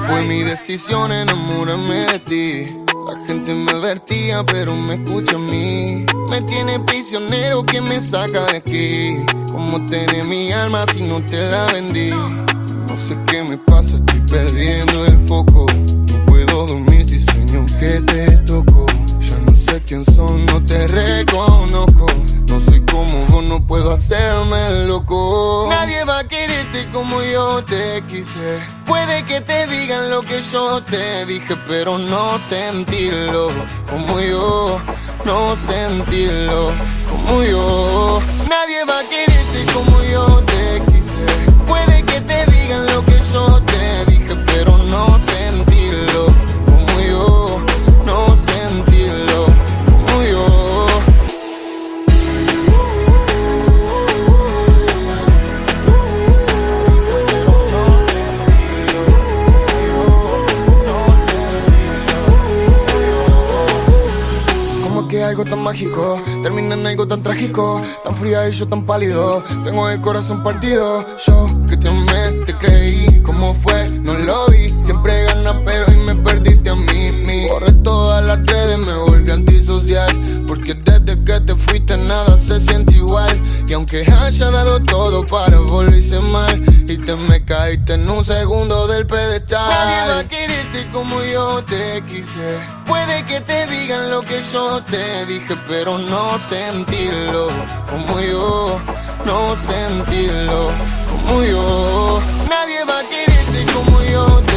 Fue mi decisión enamorarme de ti. La gente me advertía, pero me escucha a mí. Me tiene prisionero, que me saca de aquí. ¿Cómo tener mi alma si no te la vendí? No sé qué me pasa, estoy perdiendo el foco. No puedo dormir si sueño que te toco. Ya no sé quién son, no te reconozco. No soy como vos, no puedo hacerme el loco. Nadie va a quererte como yo te quise. Puede que te digan lo que yo te dije, pero no sentirlo como yo. No sentirlo como yo. Nadie va a quererte como yo te quise. Puede que te digan lo que yo te dije, pero no sentirlo como yo. No sentirlo como yo. Algo tan mágico termina en algo tan trágico, tan fría y yo tan pálido. Tengo el corazón partido. Yo que te amé, te creí. ¿Cómo fue? No lo vi. Siempre ganas, pero hoy me perdiste a mí. Borré todas las redes, me volví antisocial. Porque desde que te fuiste nada se siente igual. Y aunque haya dado todo para volverse mal, y te me caíste en un segundo del pedestal. Nadie va a quererte como yo te quise. Puede que te digan lo que yo te dije, pero no sentirlo como yo. No sentirlo como yo. Nadie va a quererte como yo te